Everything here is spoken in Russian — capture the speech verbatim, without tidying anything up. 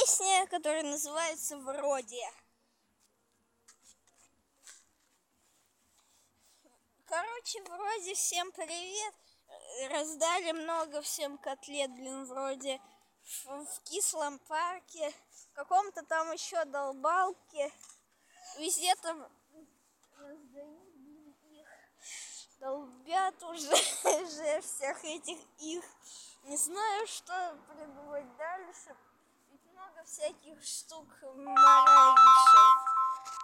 песня, которая называется «Вроде». Короче, вроде всем привет. Раздали много всем котлет, блин, вроде в, в кислом парке, в каком-то там еще долбалке. Везде там раздают, блин, их. Долбят уже, уже всех этих их. Не знаю, что придумать дальше. Ведь много всяких штук маравших.